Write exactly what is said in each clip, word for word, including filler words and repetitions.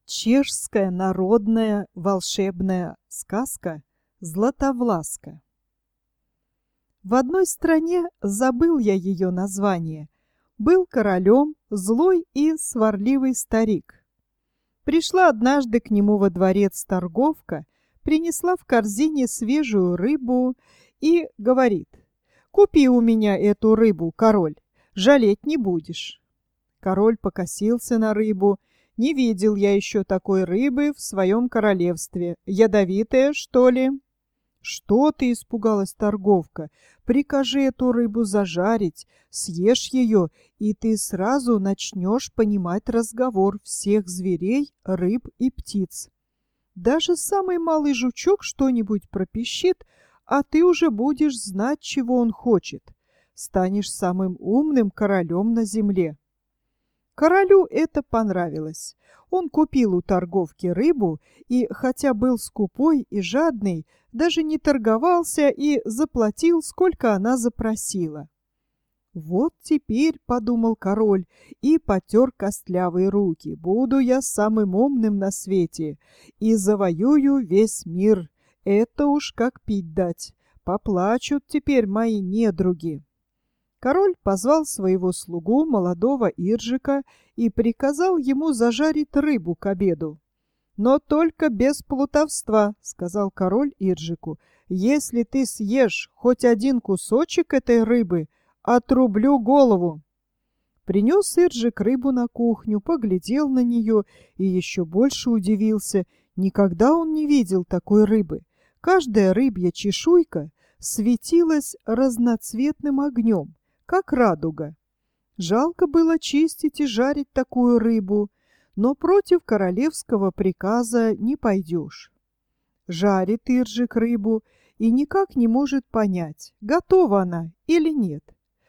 Чешская народная волшебная сказка «Златовласка». В одной стране, забыл я ее название, был королем злой и сварливый старик. Пришла однажды к нему во дворец торговка, принесла в корзине свежую рыбу и говорит: «Купи у меня эту рыбу, король, жалеть не будешь». Король покосился на рыбу. «Не видел я еще такой рыбы в своем королевстве. Ядовитая, что ли?» «Что ты?» — испугалась торговка. «Прикажи эту рыбу зажарить, съешь ее, и ты сразу начнешь понимать разговор всех зверей, рыб и птиц. Даже самый малый жучок что-нибудь пропищит, а ты уже будешь знать, чего он хочет. Станешь самым умным королем на земле». Королю это понравилось. Он купил у торговки рыбу и, хотя был скупой и жадный, даже не торговался и заплатил, сколько она запросила. «Вот теперь, — подумал король, и потер костлявые руки, — буду я самым умным на свете и завоюю весь мир. Это уж как пить дать. Поплачут теперь мои недруги». Король позвал своего слугу, молодого Иржика, и приказал ему зажарить рыбу к обеду. «Но только без плутовства, — сказал король Иржику. — Если ты съешь хоть один кусочек этой рыбы, отрублю голову». Принес Иржик рыбу на кухню, поглядел на нее и еще больше удивился. Никогда он не видел такой рыбы. Каждая рыбья чешуйка светилась разноцветным огнем, как радуга. Жалко было чистить и жарить такую рыбу, но против королевского приказа не пойдешь. Жарит Иржик рыбу и никак не может понять, готова она или нет.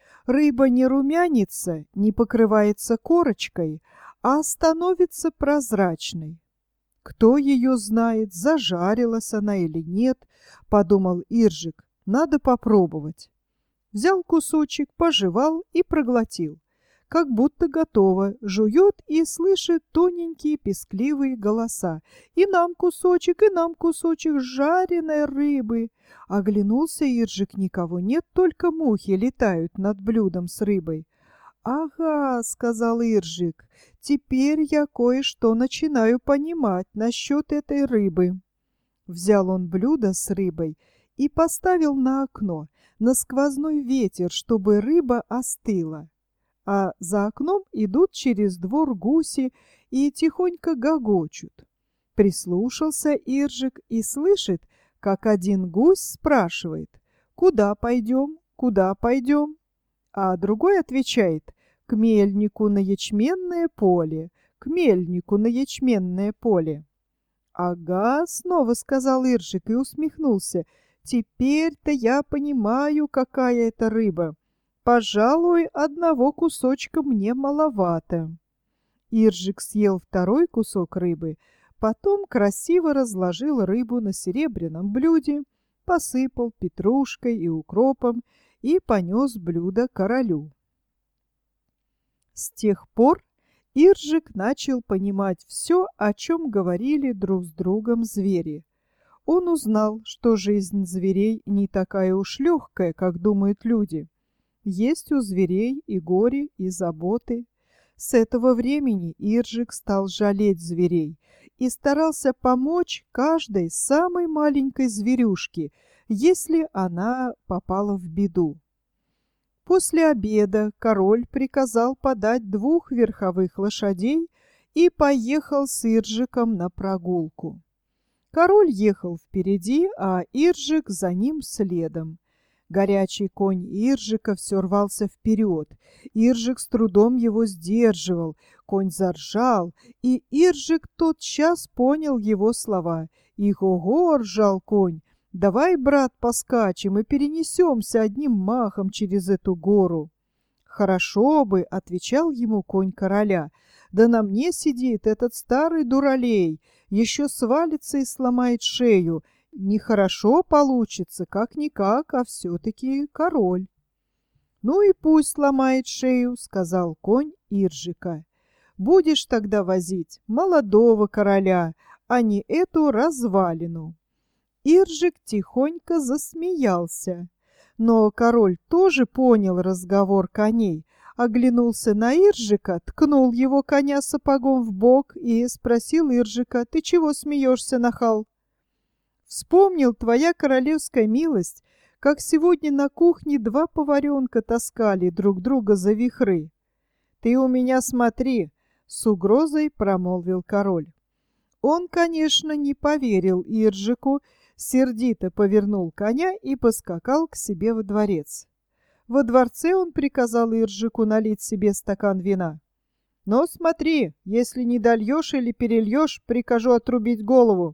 Рыба не румянится, не покрывается корочкой, а становится прозрачной. Кто ее знает, зажарилась она или нет, подумал Иржик, надо попробовать. Взял кусочек, пожевал и проглотил. Как будто готово, жует и слышит тоненькие пескливые голоса. «И нам кусочек, и нам кусочек жареной рыбы!» Оглянулся Иржик, никого нет, только мухи летают над блюдом с рыбой. «Ага, — сказал Иржик, — теперь я кое-что начинаю понимать насчет этой рыбы». Взял он блюдо с рыбой и поставил на окно, на сквозной ветер, чтобы рыба остыла. А за окном идут через двор гуси и тихонько гогочут. Прислушался Иржик и слышит, как один гусь спрашивает: «Куда пойдем? Куда пойдем?» А другой отвечает: «К мельнику на ячменное поле, к мельнику на ячменное поле». «Ага, — снова сказал Иржик и усмехнулся, — теперь-то я понимаю, какая это рыба. Пожалуй, одного кусочка мне маловато». Иржик съел второй кусок рыбы, потом красиво разложил рыбу на серебряном блюде, посыпал петрушкой и укропом и понес блюдо королю. С тех пор Иржик начал понимать все, о чем говорили друг с другом звери. Он узнал, что жизнь зверей не такая уж легкая, как думают люди. Есть у зверей и горе, и заботы. С этого времени Иржик стал жалеть зверей и старался помочь каждой самой маленькой зверюшке, если она попала в беду. После обеда король приказал подать двух верховых лошадей и поехал с Иржиком на прогулку. Король ехал впереди, а Иржик за ним следом. Горячий конь Иржика все рвался вперед. Иржик с трудом его сдерживал. Конь заржал, и Иржик тотчас понял его слова. «Их-ого!» — ржал конь. «Давай, брат, поскачем и перенесемся одним махом через эту гору». «Хорошо бы», — отвечал ему конь короля, — «да на мне сидит этот старый дуралей, еще свалится и сломает шею. Нехорошо получится, как-никак, а все-таки король». «Ну и пусть сломает шею», — сказал конь Иржика. Будешь тогда возить молодого короля, а не эту развалину». Иржик тихонько засмеялся. Но король тоже понял разговор коней, оглянулся на Иржика, ткнул его коня сапогом в бок и спросил Иржика: «Ты чего смеешься, нахал?» «Вспомнил, твоя королевская милость, как сегодня на кухне два поваренка таскали друг друга за вихры». «Ты у меня смотри», — с угрозой промолвил король. Он, конечно, не поверил Иржику, сердито повернул коня и поскакал к себе во дворец. Во дворце он приказал Иржику налить себе стакан вина. «Но смотри, если не дольешь или перельешь, прикажу отрубить голову».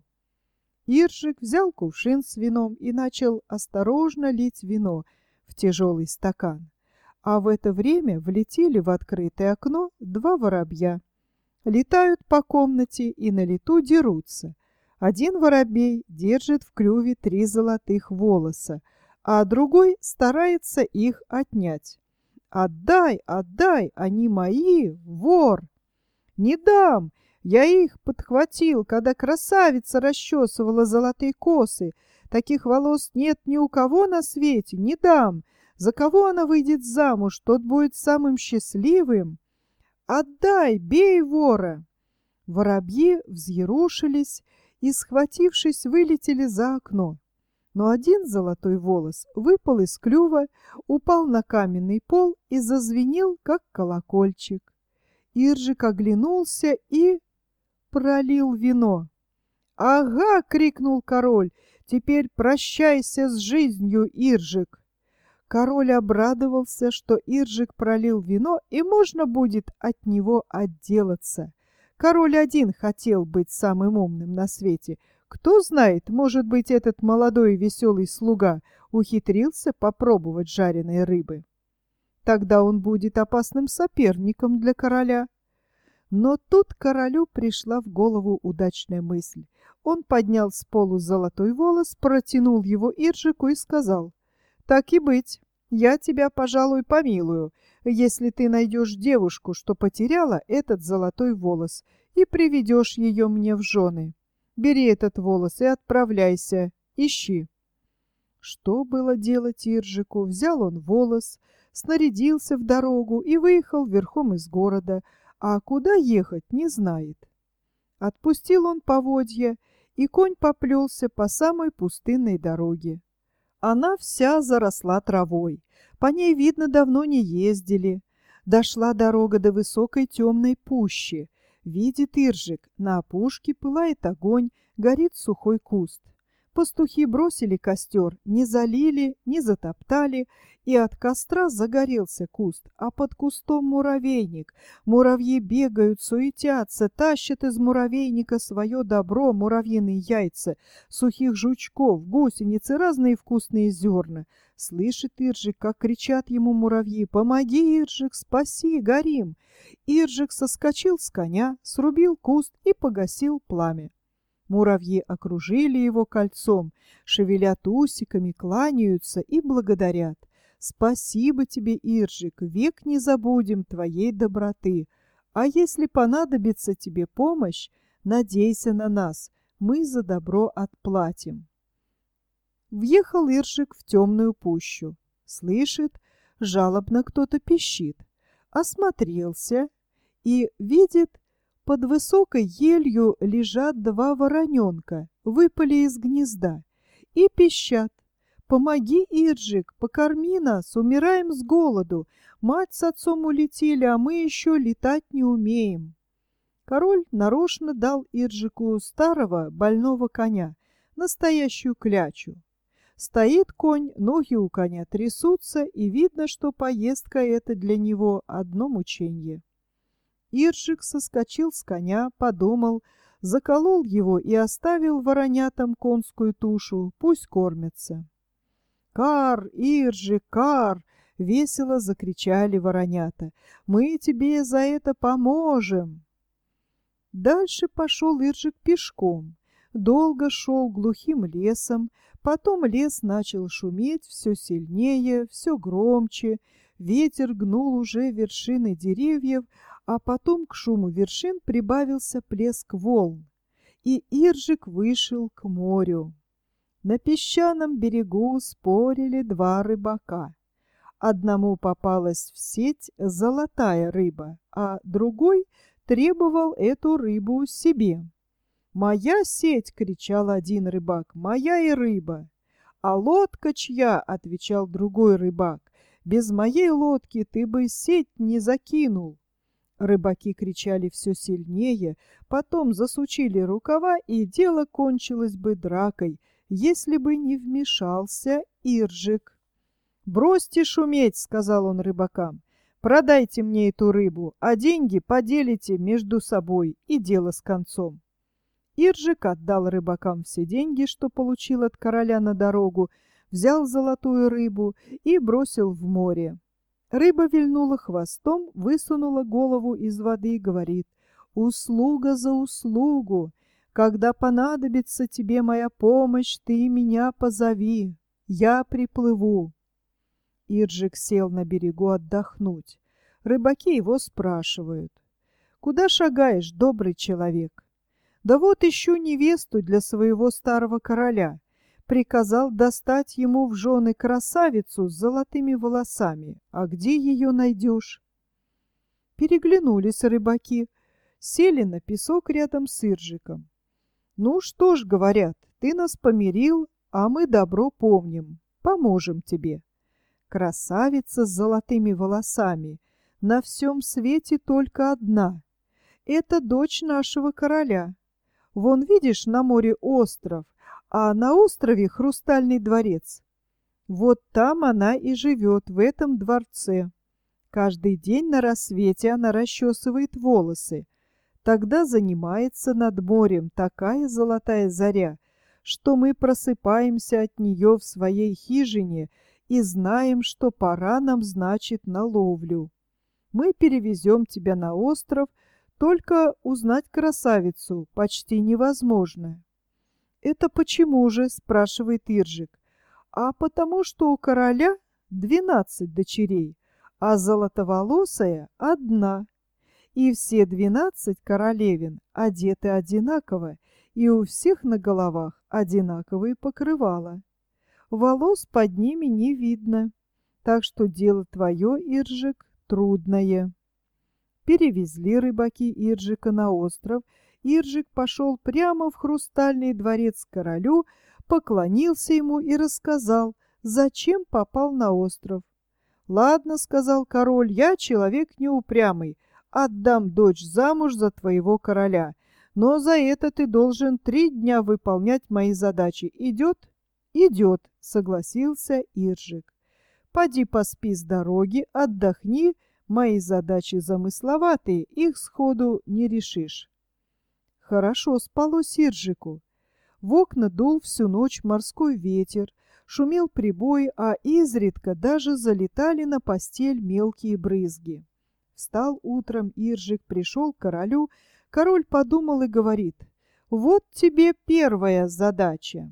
Иржик взял кувшин с вином и начал осторожно лить вино в тяжелый стакан. А в это время влетели в открытое окно два воробья. Летают по комнате и на лету дерутся. Один воробей держит в клюве три золотых волоса, а другой старается их отнять. «Отдай, отдай, они мои, вор!» «Не дам! Я их подхватил, когда красавица расчесывала золотые косы. Таких волос нет ни у кого на свете, не дам! За кого она выйдет замуж, тот будет самым счастливым. Отдай, бей вора!» Воробьи взъерошились и, схватившись, вылетели за окно. Но один золотой волос выпал из клюва, упал на каменный пол и зазвенел, как колокольчик. Иржик оглянулся и пролил вино. «Ага!» — крикнул король. «Теперь прощайся с жизнью, Иржик!» Король обрадовался, что Иржик пролил вино, и можно будет от него отделаться. Король один хотел быть самым умным на свете. Кто знает, может быть, этот молодой и веселый слуга ухитрился попробовать жареной рыбы. Тогда он будет опасным соперником для короля. Но тут королю пришла в голову удачная мысль. Он поднял с полу золотой волос, протянул его Иржику и сказал: «Так и быть, я тебя, пожалуй, помилую, если ты найдешь девушку, что потеряла этот золотой волос, и приведешь ее мне в жены. Бери этот волос и отправляйся, ищи». Что было делать Иржику? Взял он волос, снарядился в дорогу и выехал верхом из города, а куда ехать не знает. Отпустил он поводья, и конь поплелся по самой пустынной дороге. Она вся заросла травой, по ней, видно, давно не ездили. Дошла дорога до высокой темной пущи. Видит Иржик, на опушке пылает огонь, горит сухой куст. Пастухи бросили костер, не залили, не затоптали, и от костра загорелся куст, а под кустом муравейник. Муравьи бегают, суетятся, тащат из муравейника свое добро, муравьиные яйца, сухих жучков, гусениц и разные вкусные зерна. Слышит Иржик, как кричат ему муравьи: «Помоги, Иржик, спаси, горим!» Иржик соскочил с коня, срубил куст и погасил пламя. Муравьи окружили его кольцом, шевелят усиками, кланяются и благодарят. «Спасибо тебе, Иржик, век не забудем твоей доброты. А если понадобится тебе помощь, надейся на нас, мы за добро отплатим». Въехал Иржик в темную пущу. Слышит, жалобно кто-то пищит. Осмотрелся и видит, под высокой елью лежат два вороненка, выпали из гнезда, и пищат: «Помоги, Иржик, покорми нас, умираем с голоду. Мать с отцом улетели, а мы еще летать не умеем». Король нарочно дал Иржику старого больного коня, настоящую клячу. Стоит конь, ноги у коня трясутся, и видно, что поездка эта для него одно мученье. Иржик соскочил с коня, подумал, заколол его и оставил воронятам конскую тушу, пусть кормятся. «Кар, Иржик, кар!» — весело закричали воронята. «Мы тебе за это поможем!» Дальше пошел Иржик пешком. Долго шел глухим лесом, потом лес начал шуметь все сильнее, все громче, ветер гнул уже вершины деревьев, А потом к шуму вершин прибавился плеск волн, и Иржик вышел к морю. На песчаном берегу спорили два рыбака. Одному попалась в сеть золотая рыба, а другой требовал эту рыбу себе. «Моя сеть!» — кричал один рыбак, «моя и рыба!» «А лодка чья?» — отвечал другой рыбак, «без моей лодки ты бы сеть не закинул». Рыбаки кричали все сильнее, потом засучили рукава, и дело кончилось бы дракой, если бы не вмешался Иржик. «Бросьте шуметь!» — сказал он рыбакам. «Продайте мне эту рыбу, а деньги поделите между собой, и дело с концом». Иржик отдал рыбакам все деньги, что получил от короля на дорогу, взял золотую рыбу и бросил в море. Рыба вильнула хвостом, высунула голову из воды и говорит: «Услуга за услугу! Когда понадобится тебе моя помощь, ты меня позови, я приплыву». Иржик сел на берегу отдохнуть. Рыбаки его спрашивают: «Куда шагаешь, добрый человек?» «Да вот ищу невесту для своего старого короля. Приказал достать ему в жены красавицу с золотыми волосами. А где ее найдешь?» Переглянулись рыбаки, сели на песок рядом с Иржиком. «Ну что ж, — говорят, — ты нас помирил, а мы добро помним, поможем тебе. Красавица с золотыми волосами на всем свете только одна. Это дочь нашего короля. Вон, видишь, на море остров, а на острове Хрустальный дворец. Вот там она и живет, в этом дворце. Каждый день на рассвете она расчесывает волосы. Тогда занимается над морем такая золотая заря, что мы просыпаемся от нее в своей хижине и знаем, что пора нам, значит, на ловлю. Мы перевезем тебя на остров, только узнать красавицу почти невозможно». «Это почему же?» — спрашивает Иржик. «А потому что у короля двенадцать дочерей, а золотоволосая одна. И все двенадцать королевин одеты одинаково, и у всех на головах одинаковые покрывала. Волос под ними не видно, так что дело твое, Иржик, трудное». Перевезли рыбаки Иржика на остров. Иржик пошел прямо в Хрустальный дворец к королю, поклонился ему и рассказал, зачем попал на остров. «Ладно, — сказал король, — я человек неупрямый, отдам дочь замуж за твоего короля, но за это ты должен три дня выполнять мои задачи. Идет?» «Идет, — согласился Иржик. «Поди поспи с дороги, отдохни, мои задачи замысловатые, их сходу не решишь». Хорошо спалось Иржику. В окна дул всю ночь морской ветер, шумел прибой, а изредка даже залетали на постель мелкие брызги. Встал утром Иржик, пришел к королю. Король подумал и говорит: «Вот тебе первая задача.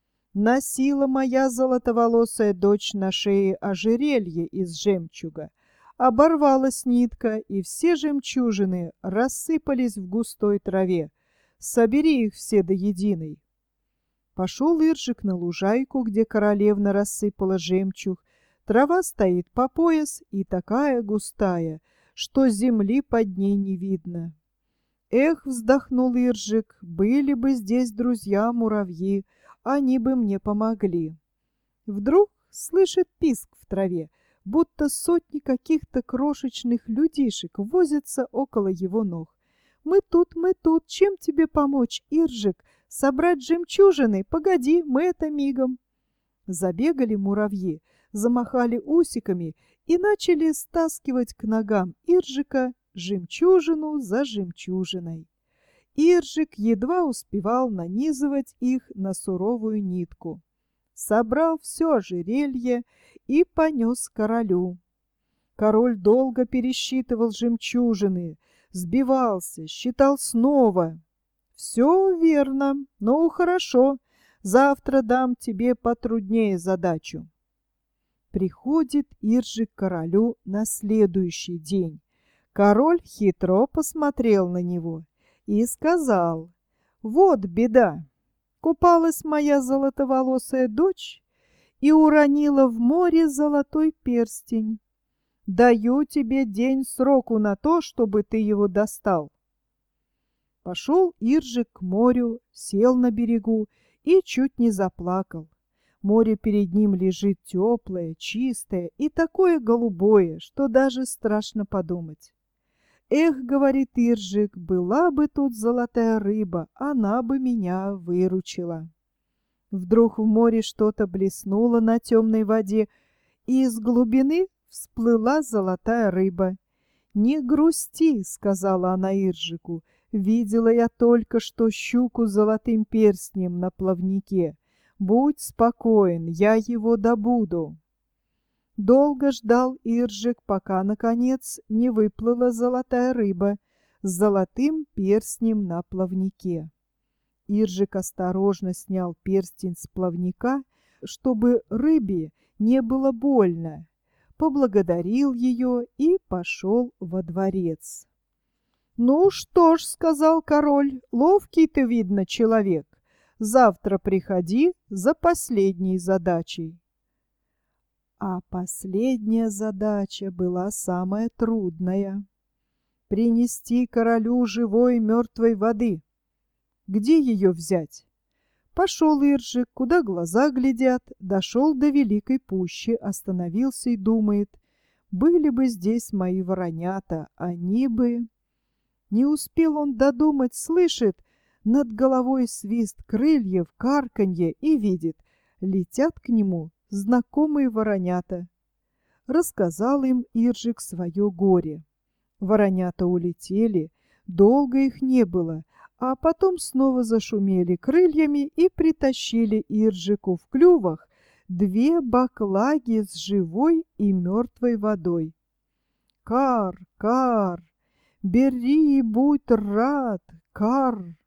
Носила моя золотоволосая дочь на шее ожерелье из жемчуга. Оборвалась нитка, и все жемчужины рассыпались в густой траве. Собери их все до единой». Пошел Иржик на лужайку, где королевна рассыпала жемчуг. Трава стоит по пояс и такая густая, что земли под ней не видно. «Эх, — вздохнул Иржик, — были бы здесь друзья-муравьи, они бы мне помогли». Вдруг слышит писк в траве, будто сотни каких-то крошечных людишек возятся около его ног. «Мы тут, мы тут, чем тебе помочь, Иржик? Собрать жемчужины? Погоди, мы это мигом». Забегали муравьи, замахали усиками и начали стаскивать к ногам Иржика жемчужину за жемчужиной. Иржик едва успевал нанизывать их на суровую нитку. Собрал все ожерелье и понес королю. Король долго пересчитывал жемчужины, сбивался, считал снова. «Все верно, ну хорошо, завтра дам тебе потруднее задачу». Приходит Иржик к королю на следующий день. Король хитро посмотрел на него и сказал: «Вот беда! Купалась моя золотоволосая дочь и уронила в море золотой перстень. Даю тебе день сроку на то, чтобы ты его достал». Пошел Иржик к морю, сел на берегу и чуть не заплакал. Море перед ним лежит теплое, чистое и такое голубое, что даже страшно подумать. «Эх, — говорит Иржик, — была бы тут золотая рыба, она бы меня выручила». Вдруг в море что-то блеснуло на темной воде, и из глубины всплыла золотая рыба. «Не грусти, — сказала она Иржику, — видела я только что щуку с золотым перстнем на плавнике. Будь спокоен, я его добуду». Долго ждал Иржик, пока, наконец, не выплыла золотая рыба с золотым перстнем на плавнике. Иржик осторожно снял перстень с плавника, чтобы рыбе не было больно, поблагодарил ее и пошел во дворец. «Ну что ж, — сказал король, — ловкий ты, видно, человек. Завтра приходи за последней задачей». А последняя задача была самая трудная — принести королю живой мертвой воды. Где ее взять? Пошел Иржик, куда глаза глядят, дошел до великой пущи, остановился и думает: были бы здесь мои воронята, они бы... Не успел он додумать, слышит над головой свист крыльев, карканье, и видит, летят к нему знакомые воронята. Рассказал им Иржик свое горе. Воронята улетели, долго их не было, а потом снова зашумели крыльями и притащили Иржику в клювах две баклаги с живой и мертвой водой. «Кар, кар, бери и будь рад, кар!»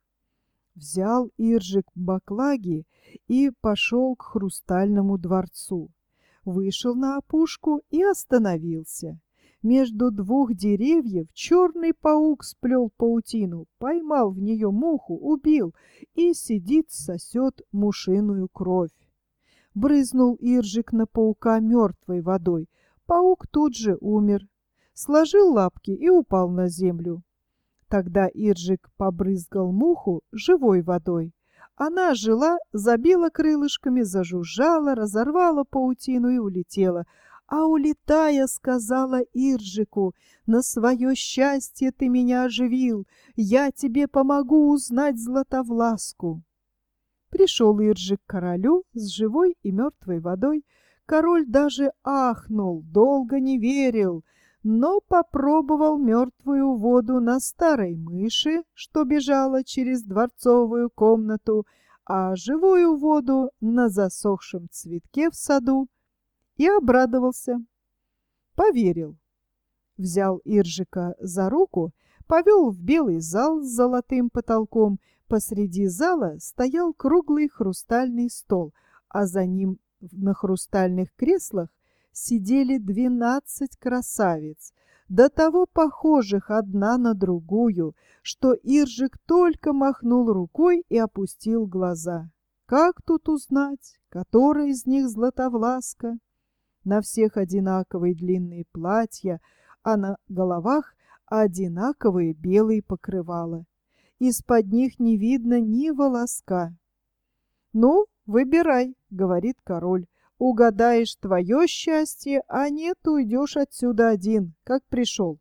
Взял Иржик баклаги и пошел к хрустальному дворцу. Вышел на опушку и остановился. Между двух деревьев черный паук сплел паутину, поймал в нее муху, убил и сидит, сосет мушиную кровь. Брызнул Иржик на паука мертвой водой. Паук тут же умер, сложил лапки и упал на землю. Тогда Иржик побрызгал муху живой водой. Она жила, забила крылышками, зажужжала, разорвала паутину и улетела. А улетая, сказала Иржику: «На свое счастье ты меня оживил, я тебе помогу узнать Златовласку». Пришел Иржик к королю с живой и мертвой водой. Король даже ахнул, долго не верил, но попробовал мертвую воду на старой мыши, что бежала через дворцовую комнату, а живую воду на засохшем цветке в саду, и обрадовался. Поверил. Взял Иржика за руку, повел в белый зал с золотым потолком. Посреди зала стоял круглый хрустальный стол, а за ним на хрустальных креслах сидели двенадцать красавиц, до того похожих одна на другую, что Иржик только махнул рукой и опустил глаза. Как тут узнать, которая из них Златовласка? На всех одинаковые длинные платья, а на головах одинаковые белые покрывала. Из-под них не видно ни волоска. «Ну, выбирай, — говорит король, — угадаешь твое счастье, а нет, уйдешь отсюда один, как пришел».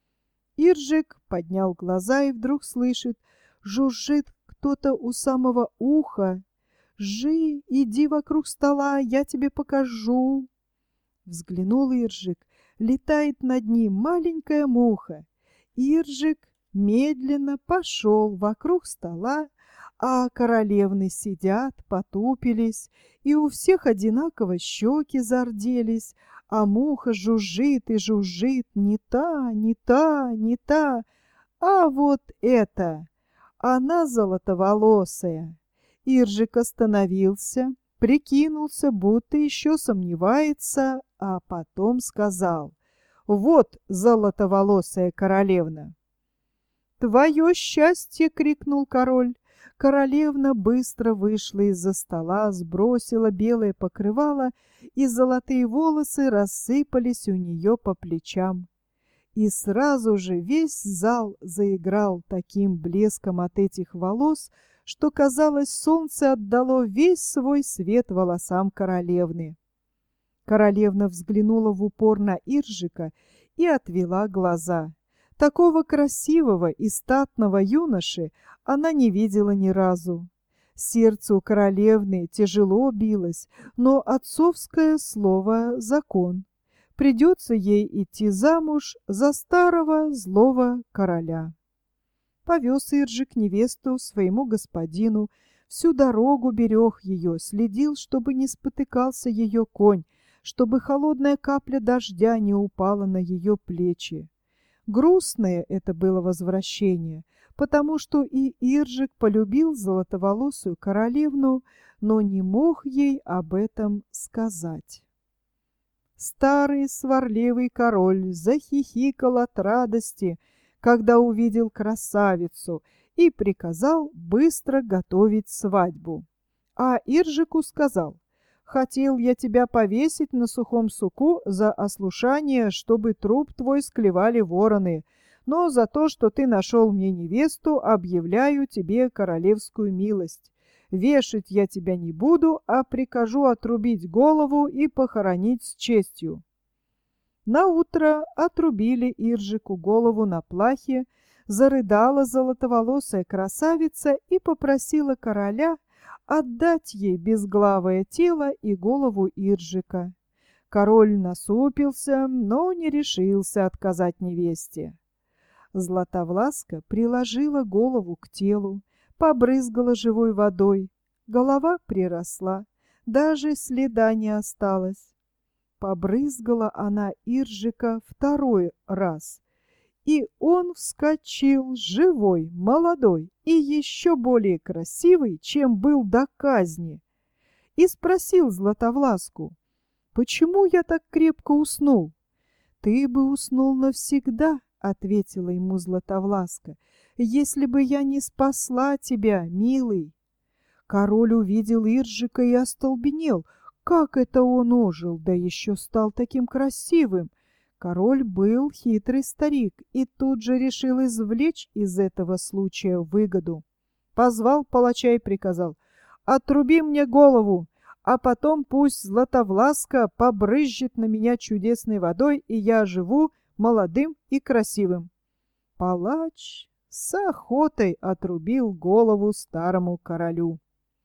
Иржик поднял глаза и вдруг слышит, жужжит кто-то у самого уха. «Жи, иди вокруг стола, я тебе покажу». Взглянул Иржик, летает над ним маленькая муха. Иржик медленно пошел вокруг стола, а королевны сидят, потупились, и у всех одинаково щеки зарделись, а муха жужжит и жужжит, не та, не та, не та, а вот эта, она золотоволосая. Иржик остановился, прикинулся, будто еще сомневается, а потом сказал: Вот золотоволосая королевна!» «Твое счастье!» — крикнул король. Королевна быстро вышла из-за стола, сбросила белое покрывало, и золотые волосы рассыпались у нее по плечам. И сразу же весь зал заиграл таким блеском от этих волос, что, казалось, солнце отдало весь свой свет волосам королевны. Королевна взглянула в упор на Иржика и отвела глаза. Такого красивого и статного юноши она не видела ни разу. Сердце у королевны тяжело билось, но отцовское слово — закон. Придется ей идти замуж за старого злого короля. Повез Иржик невесту своему господину, всю дорогу берег ее, следил, чтобы не спотыкался ее конь, чтобы холодная капля дождя не упала на ее плечи. Грустное это было возвращение, потому что и Иржик полюбил золотоволосую королевну, но не мог ей об этом сказать. Старый сварливый король захихикал от радости, когда увидел красавицу, и приказал быстро готовить свадьбу. А Иржику сказал: «Хотел я тебя повесить на сухом суку за ослушание, чтобы труп твой склевали вороны, но за то, что ты нашел мне невесту, объявляю тебе королевскую милость. Вешать я тебя не буду, а прикажу отрубить голову и похоронить с честью». Наутро отрубили Иржику голову на плахе, зарыдала золотоволосая красавица и попросила короля отдать ей безглавое тело и голову Иржика. Король насупился, но не решился отказать невесте. Златовласка приложила голову к телу, побрызгала живой водой. Голова приросла, даже следа не осталось. Побрызгала она Иржика второй раз, и он вскочил живой, молодой и еще более красивый, чем был до казни, и спросил Златовласку: «Почему я так крепко уснул?» «Ты бы уснул навсегда», — ответила ему Златовласка, «если бы я не спасла тебя, милый». Король увидел Иржика и остолбенел. Как это он ожил, да еще стал таким красивым? Король был хитрый старик и тут же решил извлечь из этого случая выгоду. Позвал палача и приказал: «Отруби мне голову, а потом пусть Златовласка побрызжет на меня чудесной водой, и я живу молодым и красивым». Палач с охотой отрубил голову старому королю.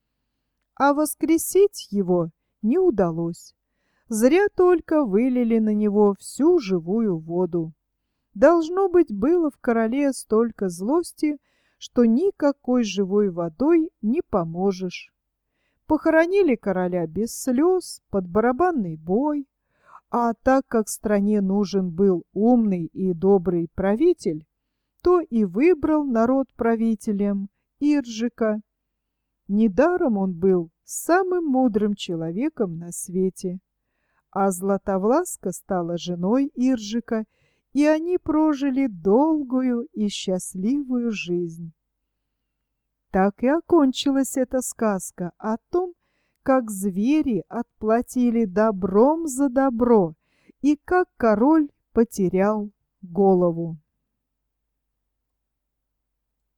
А воскресить его не удалось. Зря только вылили на него всю живую воду. Должно быть, было в короле столько злости, что никакой живой водой не поможешь. Похоронили короля без слез, под барабанный бой, а так как стране нужен был умный и добрый правитель, то и выбрал народ правителем Иржика. Недаром он был самым мудрым человеком на свете. А Златовласка стала женой Иржика, и они прожили долгую и счастливую жизнь. Так и окончилась эта сказка о том, как звери отплатили добром за добро и как король потерял голову.